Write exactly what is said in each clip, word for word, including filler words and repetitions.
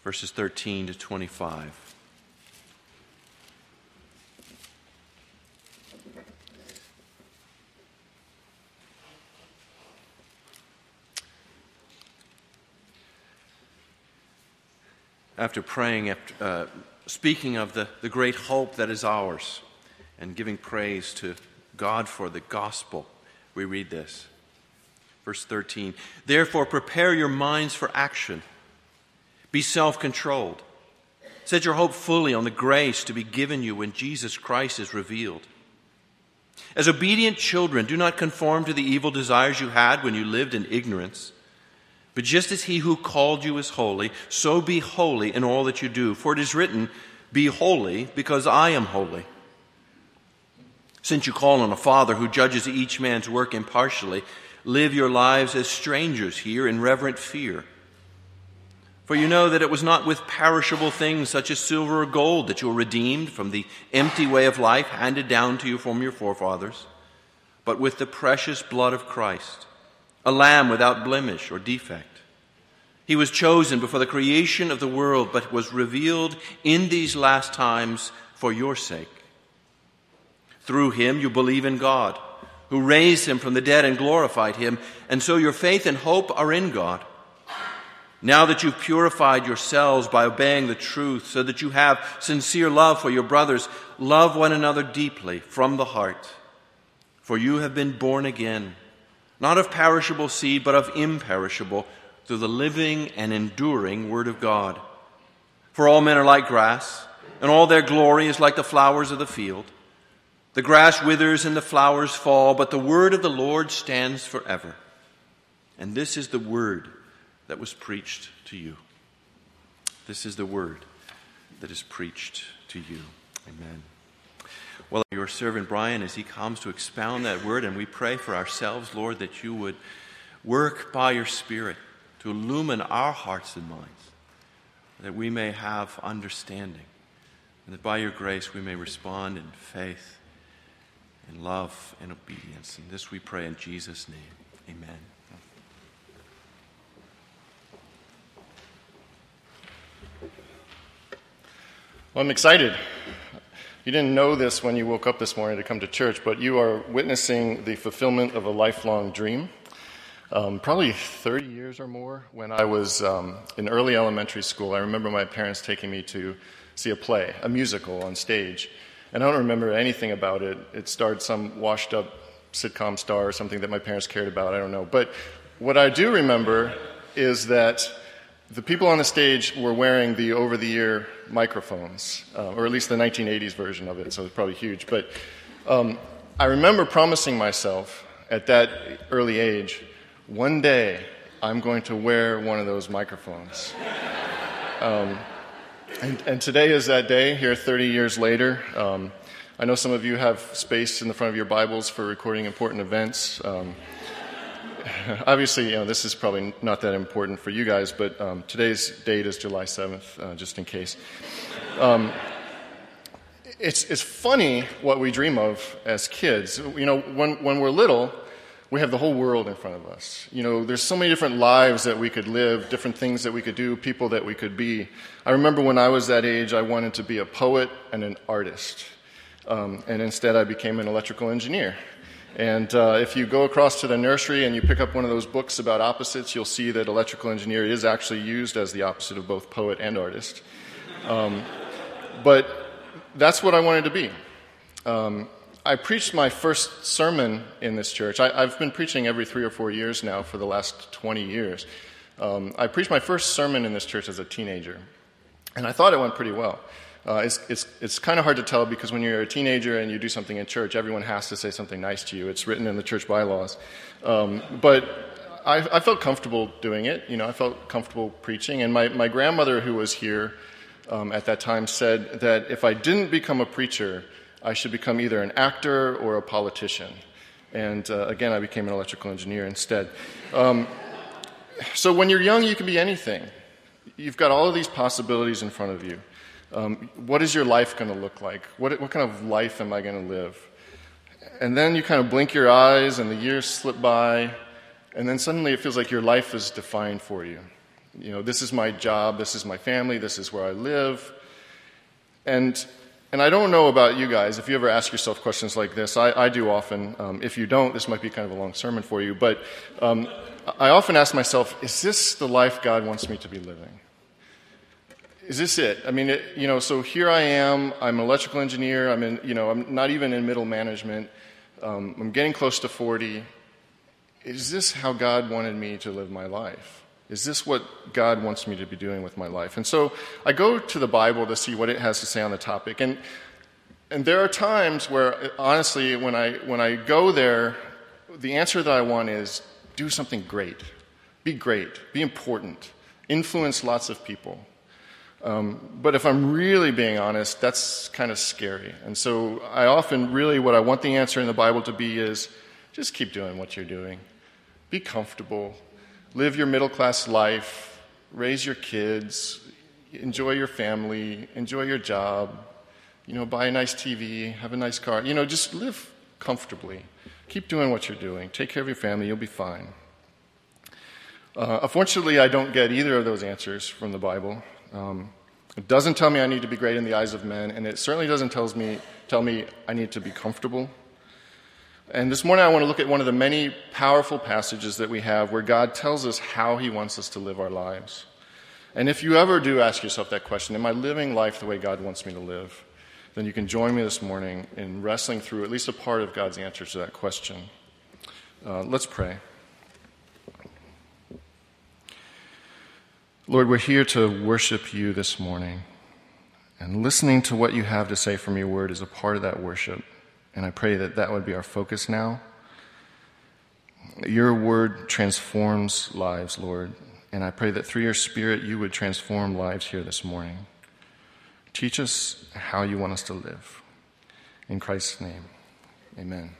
verses thirteen to twenty-five. After praying, after, uh, speaking of the, the great hope that is ours, and giving praise to God for the gospel, we read this. Verse thirteen, therefore prepare your minds for action. Be self-controlled. Set your hope fully on the grace to be given you when Jesus Christ is revealed. As obedient children, do not conform to the evil desires you had when you lived in ignorance. But just as he who called you is holy, so be holy in all that you do. For it is written, be holy because I am holy. Since you call on a Father who judges each man's work impartially, live your lives as strangers here in reverent fear. For you know that it was not with perishable things such as silver or gold that you were redeemed from the empty way of life handed down to you from your forefathers, but with the precious blood of Christ, a lamb without blemish or defect. He was chosen before the creation of the world, but was revealed in these last times for your sake. Through him you believe in God, who raised him from the dead and glorified him, and so your faith and hope are in God. Now that you've purified yourselves by obeying the truth, so that you have sincere love for your brothers, love one another deeply from the heart. For you have been born again, not of perishable seed, but of imperishable, through the living and enduring Word of God. For all men are like grass, and all their glory is like the flowers of the field. The grass withers and the flowers fall, but the word of the Lord stands forever. And this is the word that was preached to you. This is the word that is preached to you. Amen. Well, your servant Brian, as he comes to expound that word, and we pray for ourselves, Lord, that you would work by your Spirit to illumine our hearts and minds, that we may have understanding, and that by your grace we may respond in faith, in love, and obedience. And this we pray in Jesus' name. Amen. Well, I'm excited. You didn't know this when you woke up this morning to come to church, but you are witnessing the fulfillment of a lifelong dream. Um, probably thirty years or more, when I was um, in early elementary school, I remember my parents taking me to see a play, a musical on stage. And I don't remember anything about it. It starred some washed-up sitcom star or something that my parents cared about. I don't know. But what I do remember is that the people on the stage were wearing the over-the-ear microphones, uh, or at least the nineteen eighties version of it, so it's probably huge. But um, I remember promising myself at that early age, one day I'm going to wear one of those microphones. Um, and, and today is that day, here thirty years later. Um, I know some of you have space in the front of your Bibles for recording important events. Um, Obviously, you know, this is probably not that important for you guys, but um, today's date is July seventh, uh, just in case. Um, it's it's funny what we dream of as kids. You know, when when we're little, we have the whole world in front of us. You know, there's so many different lives that we could live, different things that we could do, people that we could be. I remember when I was that age, I wanted to be a poet and an artist, um, and instead I became an electrical engineer. And uh, if you go across to the nursery and you pick up one of those books about opposites, you'll see that electrical engineer is actually used as the opposite of both poet and artist. Um, but that's what I wanted to be. Um, I preached my first sermon in this church. I, I've been preaching every three or four years now for the last twenty years. Um, I preached my first sermon in this church as a teenager, and I thought it went pretty well. Uh, it's it's it's kind of hard to tell because when you're a teenager and you do something in church, everyone has to say something nice to you. It's written in the church bylaws. Um, but I, I felt comfortable doing it. You know, I felt comfortable preaching. And my, my grandmother, who was here um, at that time, said that if I didn't become a preacher, I should become either an actor or a politician. And uh, again, I became an electrical engineer instead. Um, so when you're young, you can be anything. You've got all of these possibilities in front of you. Um, what is your life going to look like? What, what kind of life am I going to live? And then you kind of blink your eyes and the years slip by, and then suddenly it feels like your life is defined for you. You know, this is my job, this is my family, this is where I live. And and I don't know about you guys, if you ever ask yourself questions like this. I, I do often. Um, if you don't, this might be kind of a long sermon for you. But um, I often ask myself, is this the life God wants me to be living? Is this it? I mean, it, you know, so here I am. I'm an electrical engineer. I'm in, you know, I'm not even in middle management. Um, I'm getting close to forty. Is this how God wanted me to live my life? Is this what God wants me to be doing with my life? And so I go to the Bible to see what it has to say on the topic. And and there are times where, honestly, when I when I go there, the answer that I want is do something great. Be great. Be important. Influence lots of people. Um, but if I'm really being honest, that's kind of scary. And so I often really what I want the answer in the Bible to be is just keep doing what you're doing. Be comfortable. Live your middle-class life, raise your kids, enjoy your family, enjoy your job, you know, buy a nice T V, have a nice car. You know, just live comfortably. Keep doing what you're doing. Take care of your family. You'll be fine. Uh, unfortunately, I don't get either of those answers from the Bible. Um, it doesn't tell me I need to be great in the eyes of men, and it certainly doesn't tells me, tell me I need to be comfortable. And this morning I want to look at one of the many powerful passages that we have where God tells us how he wants us to live our lives. And if you ever do ask yourself that question, am I living life the way God wants me to live? Then you can join me this morning in wrestling through at least a part of God's answer to that question. Uh, let's pray. Lord, we're here to worship you this morning. And listening to what you have to say from your word is a part of that worship. And I pray that that would be our focus now. Your word transforms lives, Lord. And I pray that through your Spirit, you would transform lives here this morning. Teach us how you want us to live. In Christ's name, amen.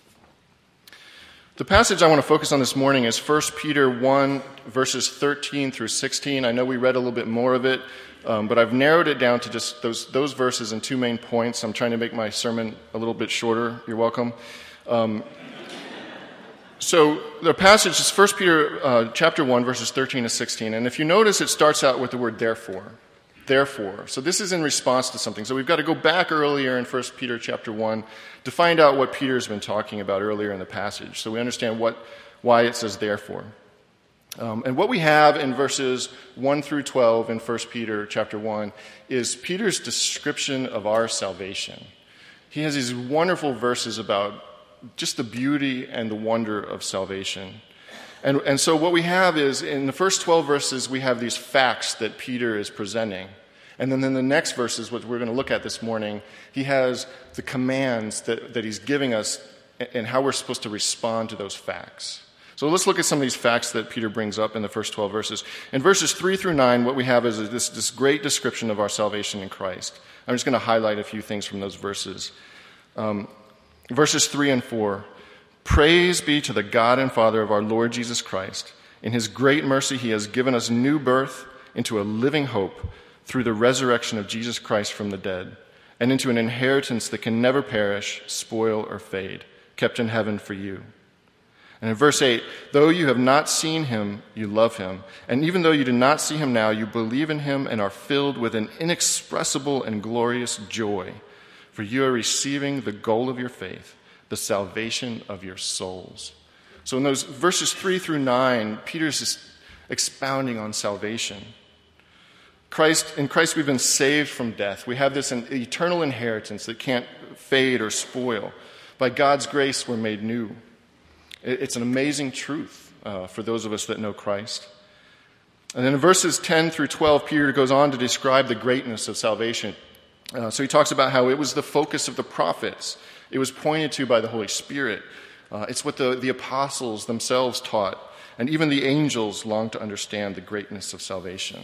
The passage I want to focus on this morning is First Peter one, verses thirteen through sixteen. I know we read a little bit more of it. Um, but I've narrowed it down to just those those verses and two main points. I'm trying to make my sermon a little bit shorter. You're welcome. Um, so the passage is First Peter uh, chapter one, verses thirteen to sixteen. And if you notice, it starts out with the word therefore. Therefore. So this is in response to something. So we've got to go back earlier in First Peter chapter one to find out what Peter's been talking about earlier in the passage. So we understand what why it says therefore. Um, and what we have in verses one through twelve in First Peter chapter one is Peter's description of our salvation. He has these wonderful verses about just the beauty and the wonder of salvation. And, and so what we have is, in the first twelve verses, we have these facts that Peter is presenting. And then in the next verses, which we're going to look at this morning, he has the commands that, that he's giving us and how we're supposed to respond to those facts. So let's look at some of these facts that Peter brings up in the first twelve verses. In verses three through nine, what we have is this, this great description of our salvation in Christ. I'm just going to highlight a few things from those verses. Um, verses three and four. Praise be to the God and Father of our Lord Jesus Christ. In his great mercy, he has given us new birth into a living hope through the resurrection of Jesus Christ from the dead, and into an inheritance that can never perish, spoil, or fade, kept in heaven for you. And in verse eight, though you have not seen him, you love him. And even though you do not see him now, you believe in him and are filled with an inexpressible and glorious joy. For you are receiving the goal of your faith, the salvation of your souls. So in those verses three through nine, Peter's just expounding on salvation. Christ, in Christ we've been saved from death. We have this eternal inheritance that can't fade or spoil. By God's grace, we're made new. It's an amazing truth uh, for those of us that know Christ. And then in verses ten through twelve, Peter goes on to describe the greatness of salvation. Uh, so he talks about how it was the focus of the prophets. It was pointed to by the Holy Spirit. Uh, it's what the, the apostles themselves taught. And even the angels long to understand the greatness of salvation.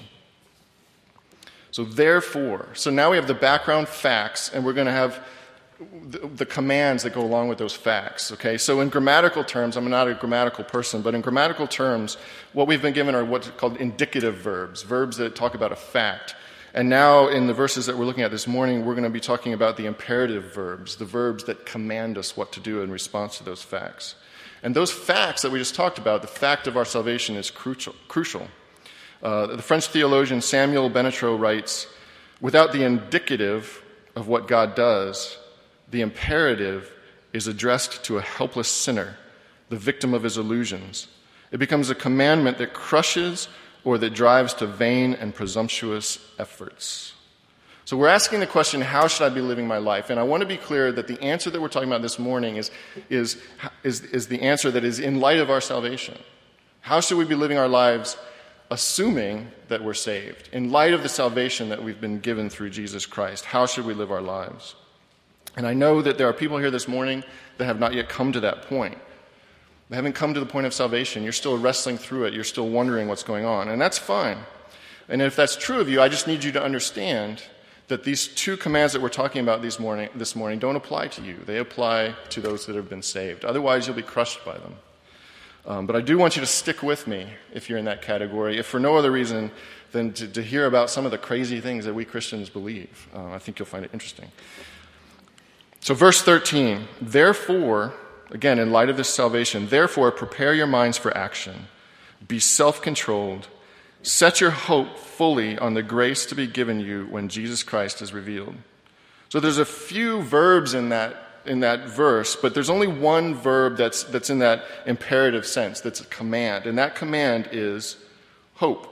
So therefore, so now we have the background facts, and we're going to have The, the commands that go along with those facts, okay? So in grammatical terms, I'm not a grammatical person, but in grammatical terms, what we've been given are what's called indicative verbs, verbs that talk about a fact. And now in the verses that we're looking at this morning, we're going to be talking about the imperative verbs, the verbs that command us what to do in response to those facts. And those facts that we just talked about, the fact of our salvation is crucial. crucial. Uh, the French theologian Samuel Benetreau writes, "Without the indicative of what God does, the imperative is addressed to a helpless sinner, the victim of his illusions. It becomes a commandment that crushes or that drives to vain and presumptuous efforts." So we're asking the question, how should I be living my life? And I want to be clear that the answer that we're talking about this morning is, is, is, is the answer that is in light of our salvation. How should we be living our lives assuming that we're saved? In light of the salvation that we've been given through Jesus Christ, how should we live our lives? And I know that there are people here this morning that have not yet come to that point. They haven't come to the point of salvation. You're still wrestling through it. You're still wondering what's going on. And that's fine. And if that's true of you, I just need you to understand that these two commands that we're talking about this morning, this morning don't apply to you. They apply to those that have been saved. Otherwise, you'll be crushed by them. Um, but I do want you to stick with me if you're in that category, if for no other reason than to, to hear about some of the crazy things that we Christians believe. Uh, I think you'll find it interesting. So verse thirteen, therefore, again, in light of this salvation, therefore prepare your minds for action. Be self-controlled. Set your hope fully on the grace to be given you when Jesus Christ is revealed. So there's a few verbs in that in that verse, but there's only one verb that's that's in that imperative sense, that's a command, and that command is hope.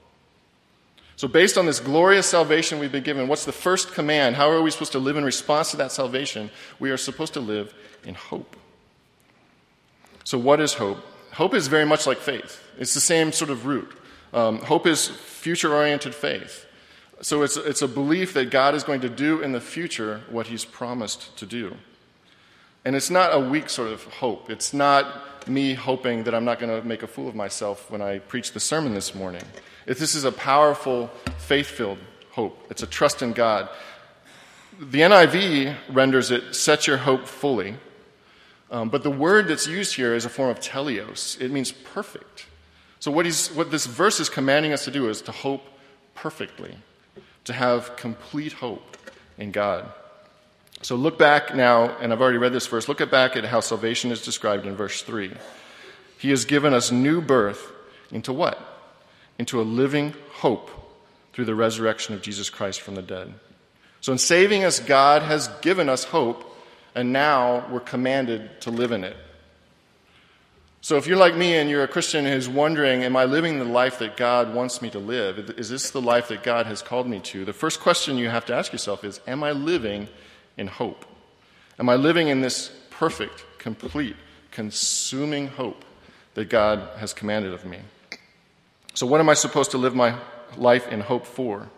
So based on this glorious salvation we've been given, what's the first command? How are we supposed to live in response to that salvation? We are supposed to live in hope. So what is hope? Hope is very much like faith. It's the same sort of root. Um, hope is future-oriented faith. So it's, it's a belief that God is going to do in the future what he's promised to do. And it's not a weak sort of hope. It's not me hoping that I'm not going to make a fool of myself when I preach the sermon this morning. If this is a powerful, faith-filled hope. It's a trust in God. The N I V renders it, set your hope fully. Um, but the word that's used here is a form of teleos. It means perfect. So what, he's, what this verse is commanding us to do is to hope perfectly, to have complete hope in God. So look back now, and I've already read this verse, look back at how salvation is described in verse three. He has given us new birth into what? Into a living hope through the resurrection of Jesus Christ from the dead. So in saving us, God has given us hope, and now we're commanded to live in it. So if you're like me and you're a Christian who's wondering, am I living the life that God wants me to live? Is this the life that God has called me to? The first question you have to ask yourself is, am I living in hope? Am I living in this perfect, complete, consuming hope that God has commanded of me? So what am I supposed to live my life in hope for?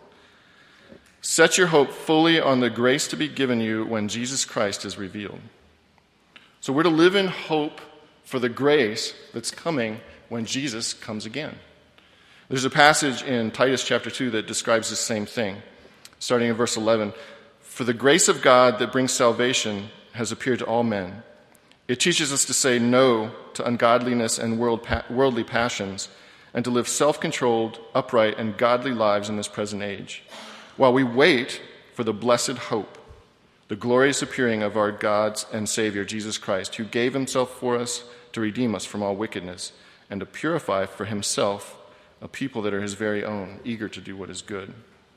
Set your hope fully on the grace to be given you when Jesus Christ is revealed. So we're to live in hope for the grace that's coming when Jesus comes again. There's a passage in Titus chapter two that describes the same thing, starting in verse eleven. For the grace of God that brings salvation has appeared to all men. It teaches us to say no to ungodliness and world, worldly passions, and to live self-controlled, upright, and godly lives in this present age, while we wait for the blessed hope, the glorious appearing of our God and Savior, Jesus Christ, who gave himself for us to redeem us from all wickedness and to purify for himself a people that are his very own, eager to do what is good.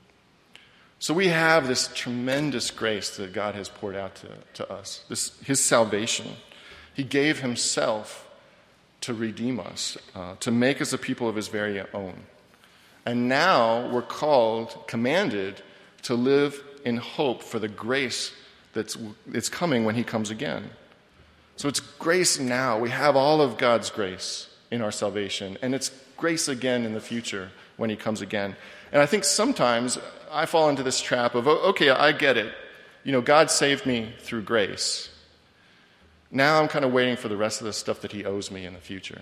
So we have this tremendous grace that God has poured out to, to us, this his salvation. He gave himself to redeem us, uh, to make us a people of his very own. And now we're called, commanded, to live in hope for the grace that's it's coming when he comes again. So it's grace now. We have all of God's grace in our salvation, and it's grace again in the future when he comes again. And I think sometimes I fall into this trap of, okay, I get it. You know, God saved me through grace. Now I'm kind of waiting for the rest of the stuff that he owes me in the future.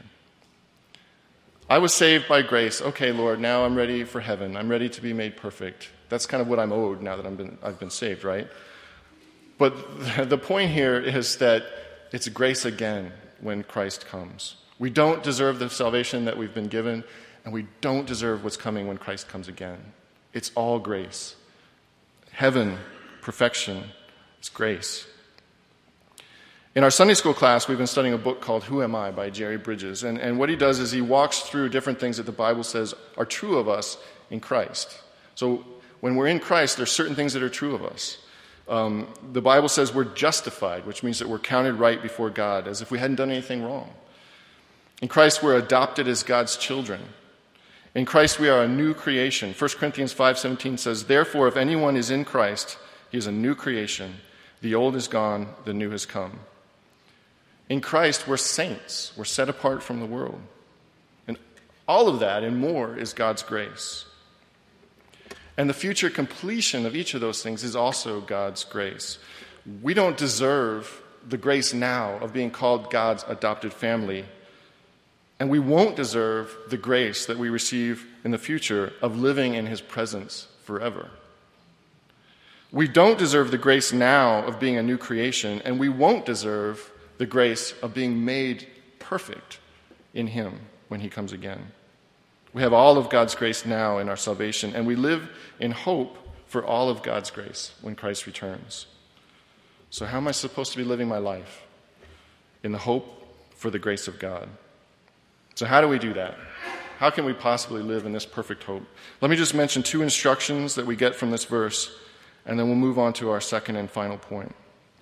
I was saved by grace. Okay, Lord, now I'm ready for heaven. I'm ready to be made perfect. That's kind of what I'm owed now that I've been, I've been saved, right? But the point here is that it's grace again when Christ comes. We don't deserve the salvation that we've been given, and we don't deserve what's coming when Christ comes again. It's all grace. Heaven, perfection, it's grace. In our Sunday school class, we've been studying a book called Who Am I by Jerry Bridges. And, and what he does is he walks through different things that the Bible says are true of us in Christ. So when we're in Christ, there's certain things that are true of us. Um, the Bible says we're justified, which means that we're counted right before God, as if we hadn't done anything wrong. In Christ, we're adopted as God's children. In Christ, we are a new creation. First Corinthians five seventeen says, "Therefore, if anyone is in Christ, he is a new creation. The old is gone, the new has come." In Christ, we're saints. We're set apart from the world. And all of that and more is God's grace. And the future completion of each of those things is also God's grace. We don't deserve the grace now of being called God's adopted family. And we won't deserve the grace that we receive in the future of living in his presence forever. We don't deserve the grace now of being a new creation, and we won't deserve the grace of being made perfect in him when he comes again. We have all of God's grace now in our salvation, and we live in hope for all of God's grace when Christ returns. So how am I supposed to be living my life? In the hope for the grace of God. So how do we do that? How can we possibly live in this perfect hope? Let me just mention two instructions that we get from this verse, and then we'll move on to our second and final point.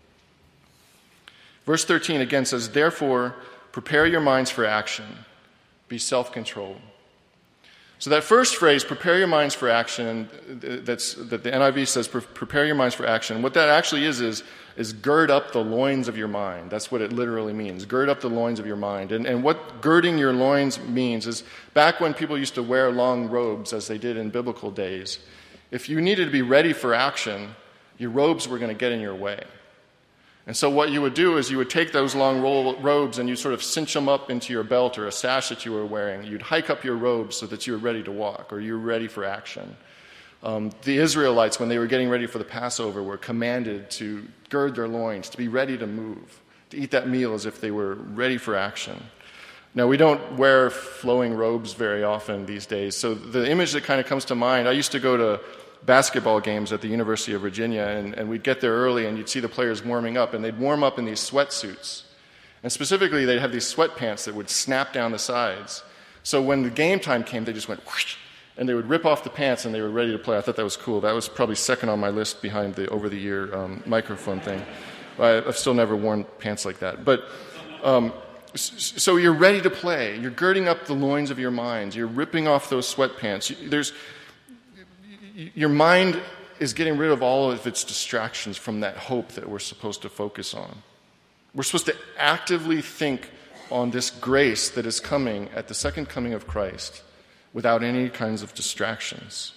Verse thirteen again says, "Therefore, prepare your minds for action. Be self-controlled." So that first phrase, "prepare your minds for action," that's, that the N I V says, "prepare your minds for action." What that actually is, is, is gird up the loins of your mind. That's what it literally means, gird up the loins of your mind. And, and what girding your loins means is, back when people used to wear long robes, as they did in biblical days, if you needed to be ready for action, your robes were going to get in your way. And so what you would do is you would take those long ro- robes and you sort of cinch them up into your belt or a sash that you were wearing. You'd hike up your robes so that you were ready to walk or you were ready for action. Um, the Israelites, when they were getting ready for the Passover, were commanded to gird their loins, to be ready to move, to eat that meal as if they were ready for action. Now, we don't wear flowing robes very often these days, so the image that kind of comes to mind, I used to go to basketball games at the University of Virginia, and, and we'd get there early and you'd see the players warming up, and they'd warm up in these sweatsuits. And specifically, they'd have these sweatpants that would snap down the sides. So when the game time came, they just went whoosh, and they would rip off the pants and they were ready to play. I thought that was cool. That was probably second on my list behind the over-the-ear um, microphone thing. I, I've still never worn pants like that. But um, so you're ready to play. You're girding up the loins of your minds. You're ripping off those sweatpants. There's Your mind is getting rid of all of its distractions from that hope that we're supposed to focus on. We're supposed to actively think on this grace that is coming at the second coming of Christ without any kinds of distractions.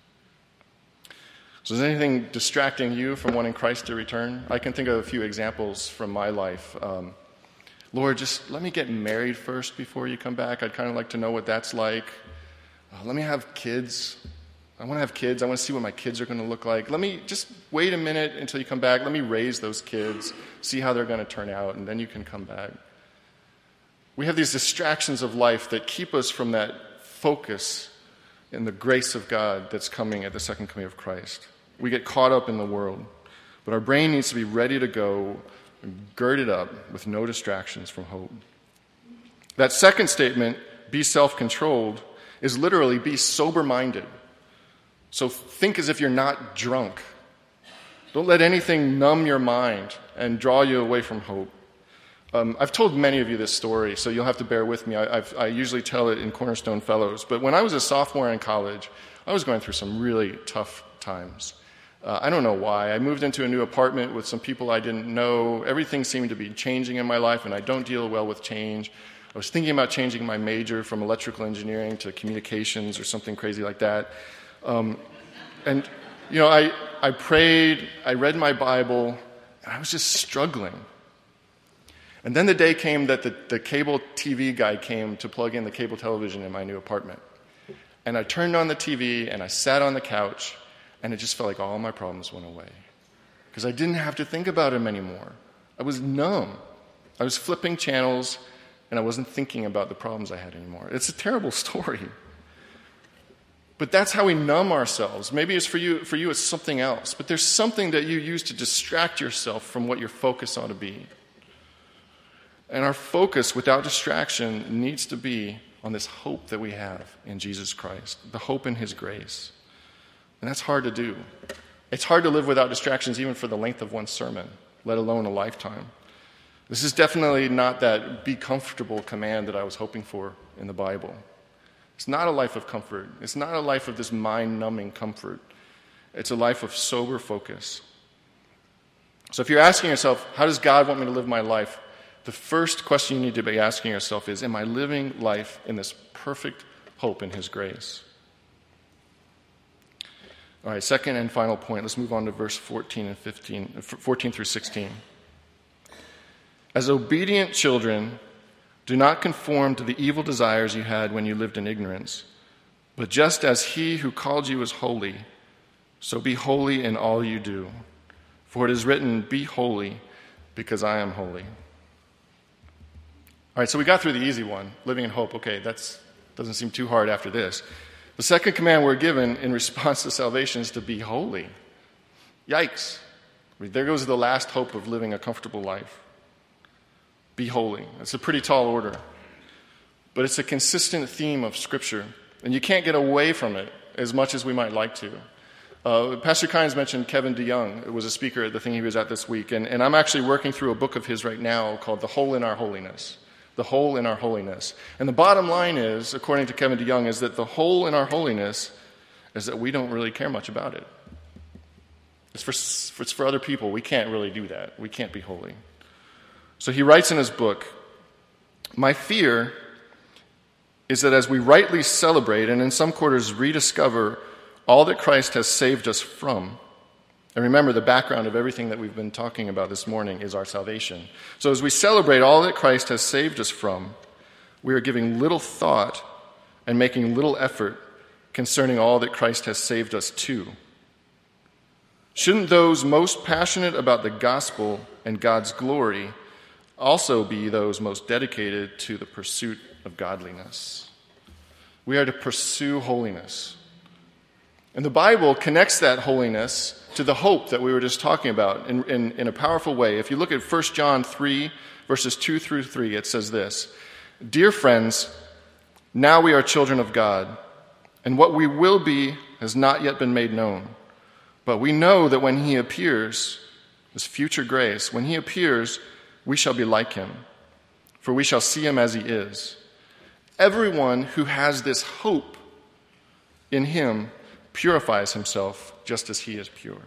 So is anything distracting you from wanting Christ to return? I can think of a few examples from my life. Um, Lord, just let me get married first before you come back. I'd kind of like to know what that's like. Uh, let me have kids. I want to have kids. I want to see what my kids are going to look like. Let me just wait a minute until you come back. Let me raise those kids, see how they're going to turn out, and then you can come back. We have these distractions of life that keep us from that focus in the grace of God that's coming at the second coming of Christ. We get caught up in the world, but our brain needs to be ready to go, girded up with no distractions from hope. That second statement, be self-controlled, is literally be sober-minded. So think as if you're not drunk. Don't let anything numb your mind and draw you away from hope. Um, I've told many of you this story, so you'll have to bear with me. I, I've, I usually tell it in Cornerstone Fellows. But when I was a sophomore in college, I was going through some really tough times. Uh, I don't know why. I moved into a new apartment with some people I didn't know. Everything seemed to be changing in my life, and I don't deal well with change. I was thinking about changing my major from electrical engineering to communications or something crazy like that. Um, and, you know, I, I prayed, I read my Bible, and I was just struggling. And then the day came that the, the cable T V guy came to plug in the cable television in my new apartment. And I turned on the T V, and I sat on the couch, and it just felt like all my problems went away. Because I didn't have to think about them anymore. I was numb. I was flipping channels, and I wasn't thinking about the problems I had anymore. It's a terrible story. But that's how we numb ourselves. Maybe it's for you, for you it's something else. But there's something that you use to distract yourself from what your focus ought to be. And our focus, without distraction, needs to be on this hope that we have in Jesus Christ, the hope in his grace. And that's hard to do. It's hard to live without distractions even for the length of one sermon, let alone a lifetime. This is definitely not that be comfortable command that I was hoping for in the Bible. It's not a life of comfort. It's not a life of this mind-numbing comfort. It's a life of sober focus. So if you're asking yourself, how does God want me to live my life? The first question you need to be asking yourself is, am I living life in this perfect hope in his grace? All right, second and final point. Let's move on to verse fourteen and fifteen, fourteen through sixteen. As obedient children, do not conform to the evil desires you had when you lived in ignorance, but just as he who called you is holy, so be holy in all you do. For it is written, be holy, because I am holy. All right, so we got through the easy one, living in hope. Okay, that doesn't seem too hard after this. The second command we're given in response to salvation is to be holy. Yikes. I mean, there goes the last hope of living a comfortable life. Be holy. It's a pretty tall order. But it's a consistent theme of Scripture, and you can't get away from it as much as we might like to. Uh, Pastor Kynes mentioned Kevin DeYoung, who was a speaker at the thing he was at this week, and, and I'm actually working through a book of his right now called The Hole in Our Holiness. The hole in our holiness. And the bottom line is, according to Kevin DeYoung, is that the hole in our holiness is that we don't really care much about it. It's for, it's for other people. We can't really do that. We can't be holy. So he writes in his book, my fear is that as we rightly celebrate and in some quarters rediscover all that Christ has saved us from, and remember, the background of everything that we've been talking about this morning is our salvation. So as we celebrate all that Christ has saved us from, we are giving little thought and making little effort concerning all that Christ has saved us to. Shouldn't those most passionate about the gospel and God's glory also be those most dedicated to the pursuit of godliness? We are to pursue holiness. And the Bible connects that holiness to the hope that we were just talking about in, in, in a powerful way. If you look at First John three, verses two through three, it says this, dear friends, now we are children of God, and what we will be has not yet been made known. But we know that when he appears, his future grace, when he appears, we shall be like him, for we shall see him as he is. Everyone who has this hope in him purifies himself just as he is pure.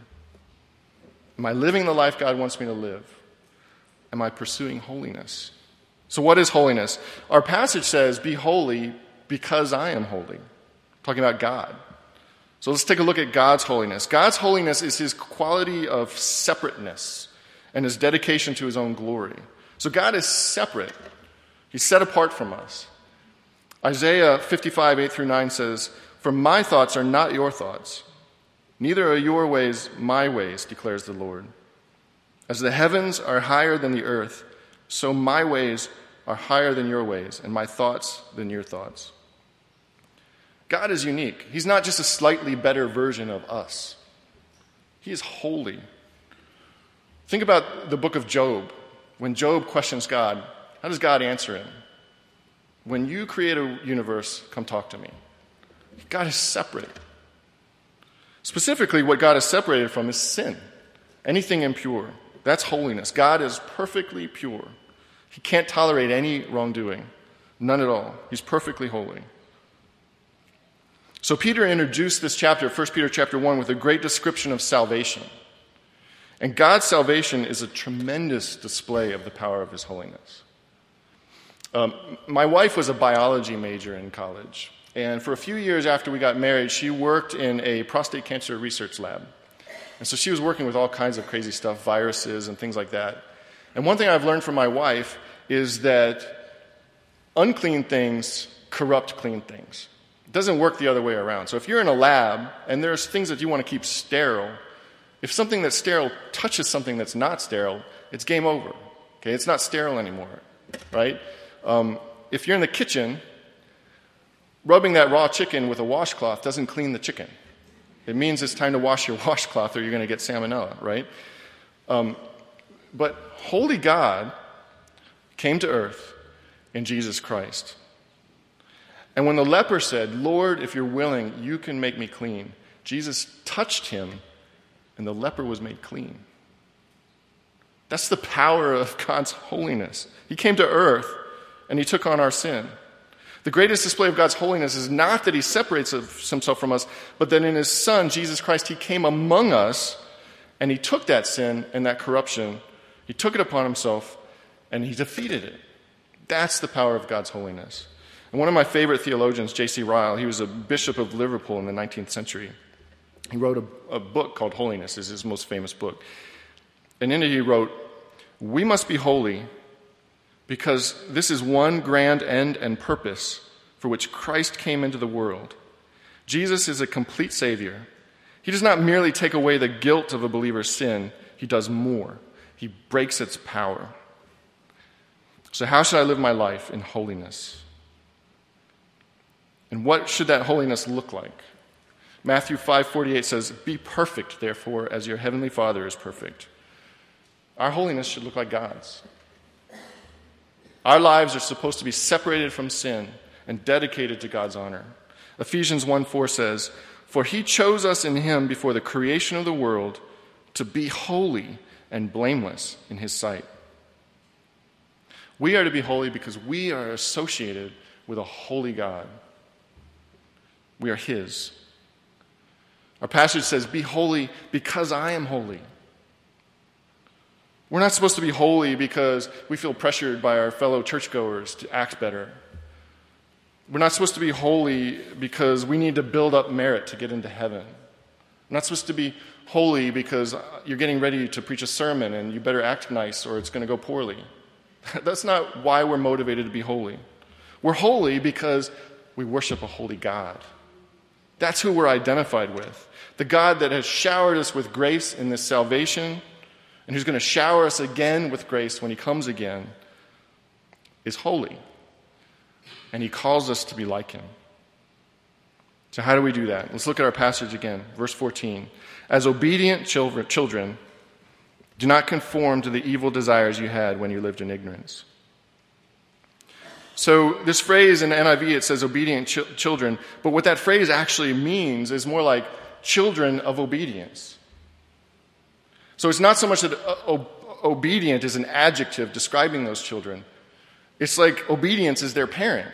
Am I living the life God wants me to live? Am I pursuing holiness? So what is holiness? Our passage says, be holy because I am holy. Talking about God. So let's take a look at God's holiness. God's holiness is his quality of separateness and his dedication to his own glory. So God is separate. He's set apart from us. Isaiah fifty-five, eight through nine says, for my thoughts are not your thoughts, neither are your ways my ways, declares the Lord. As the heavens are higher than the earth, so my ways are higher than your ways, and my thoughts than your thoughts. God is unique. He's not just a slightly better version of us. He is holy. Think about the book of Job. When Job questions God, how does God answer him? When you create a universe, come talk to me. God is separate. Specifically, what God is separated from is sin. Anything impure. That's holiness. God is perfectly pure. He can't tolerate any wrongdoing. None at all. He's perfectly holy. So Peter introduced this chapter, First Peter chapter one, with a great description of salvation. And God's salvation is a tremendous display of the power of his holiness. Um, my wife was a biology major in college. And for a few years after we got married, she worked in a prostate cancer research lab. And so she was working with all kinds of crazy stuff, viruses and things like that. And one thing I've learned from my wife is that unclean things corrupt clean things. It doesn't work the other way around. So if you're in a lab and there's things that you want to keep sterile, if something that's sterile touches something that's not sterile, it's game over. Okay, it's not sterile anymore, right? Um, if you're in the kitchen, rubbing that raw chicken with a washcloth doesn't clean the chicken. It means it's time to wash your washcloth or you're going to get salmonella, right? Um, but holy God came to earth in Jesus Christ. And when the leper said, "Lord, if you're willing, you can make me clean," Jesus touched him, and the leper was made clean. That's the power of God's holiness. He came to earth, and he took on our sin. The greatest display of God's holiness is not that he separates himself from us, but that in his Son, Jesus Christ, he came among us, and he took that sin and that corruption. He took it upon himself, and he defeated it. That's the power of God's holiness. And one of my favorite theologians, J C Ryle, he was a bishop of Liverpool in the nineteenth century. He wrote a, a book called Holiness, is his most famous book. And in it he wrote, "We must be holy because this is one grand end and purpose for which Christ came into the world. Jesus is a complete Savior. He does not merely take away the guilt of a believer's sin, he does more. He breaks its power. So how should I live my life in holiness? And what should that holiness look like? Matthew five forty-eight says, "Be perfect, therefore, as your heavenly Father is perfect." Our holiness should look like God's. Our lives are supposed to be separated from sin and dedicated to God's honor. Ephesians one four says, "For he chose us in him before the creation of the world to be holy and blameless in his sight." We are to be holy because we are associated with a holy God. We are his. Our passage says, "Be holy because I am holy." We're not supposed to be holy because we feel pressured by our fellow churchgoers to act better. We're not supposed to be holy because we need to build up merit to get into heaven. We're not supposed to be holy because you're getting ready to preach a sermon and you better act nice or it's going to go poorly. That's not why we're motivated to be holy. We're holy because we worship a holy God. That's who we're identified with. The God that has showered us with grace in this salvation and who's going to shower us again with grace when he comes again is holy. And he calls us to be like him. So how do we do that? Let's look at our passage again. Verse fourteen. "As obedient children, do not conform to the evil desires you had when you lived in ignorance." So this phrase in the N I V, it says obedient ch- children, but what that phrase actually means is more like children of obedience. So it's not so much that uh, o- obedient is an adjective describing those children. It's like obedience is their parent.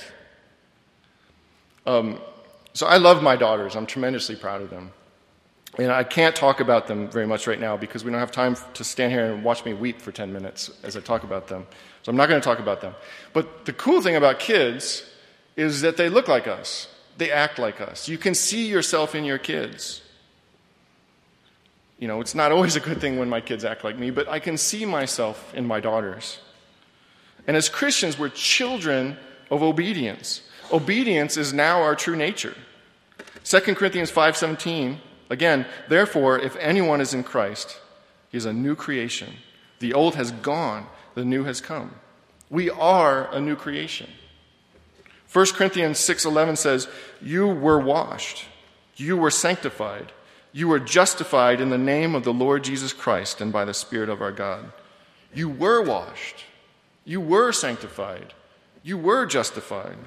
Um, so I love my daughters. I'm tremendously proud of them. And I can't talk about them very much right now because we don't have time to stand here and watch me weep for ten minutes as I talk about them. So I'm not going to talk about them. But the cool thing about kids is that they look like us. They act like us. You can see yourself in your kids. You know, it's not always a good thing when my kids act like me, but I can see myself in my daughters. And as Christians, we're children of obedience. Obedience is now our true nature. Second Corinthians five seventeen, again, "Therefore, if anyone is in Christ, he is a new creation. The old has gone, the new has come." We are a new creation. First Corinthians six eleven says, "You were washed, you were sanctified, you were justified in the name of the Lord Jesus Christ and by the Spirit of our God." You were washed. You were sanctified. You were justified.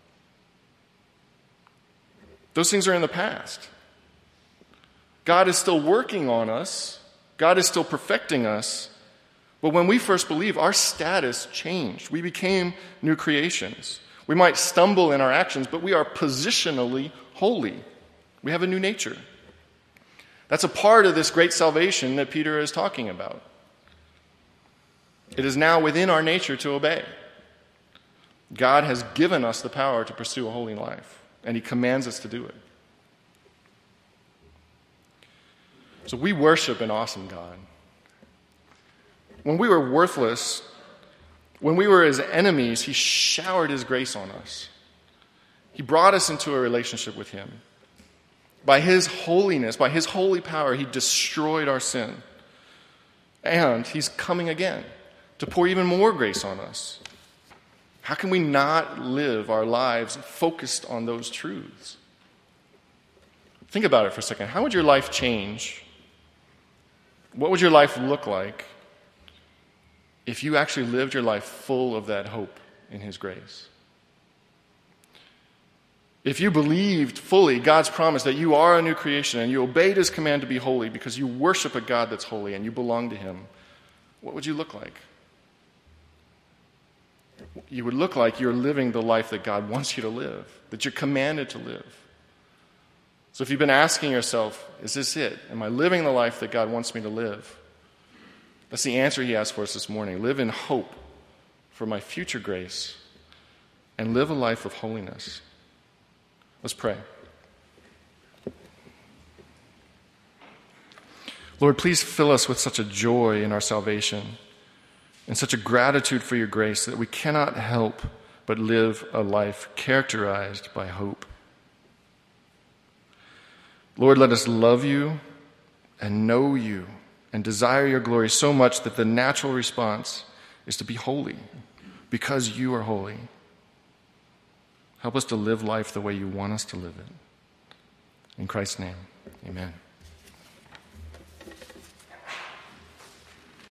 Those things are in the past. God is still working on us. God is still perfecting us. But when we first believed, our status changed. We became new creations. We might stumble in our actions, but we are positionally holy. We have a new nature. That's a part of this great salvation that Peter is talking about. It is now within our nature to obey. God has given us the power to pursue a holy life, and he commands us to do it. So we worship an awesome God. When we were worthless, when we were his enemies, he showered his grace on us. He brought us into a relationship with him. By his holiness, by his holy power, he destroyed our sin. And he's coming again to pour even more grace on us. How can we not live our lives focused on those truths? Think about it for a second. How would your life change? What would your life look like if you actually lived your life full of that hope in his grace. If you believed fully God's promise that you are a new creation and you obeyed his command to be holy because you worship a God that's holy and you belong to him, what would you look like? You would look like you're living the life that God wants you to live, that you're commanded to live. So if you've been asking yourself, is this it? Am I living the life that God wants me to live? That's the answer he has for us this morning. Live in hope for my future grace and live a life of holiness. Let's pray. Lord, please fill us with such a joy in our salvation and such a gratitude for your grace that we cannot help but live a life characterized by hope. Lord, let us love you and know you and desire your glory so much that the natural response is to be holy because you are holy. Help us to live life the way you want us to live it. In Christ's name, amen.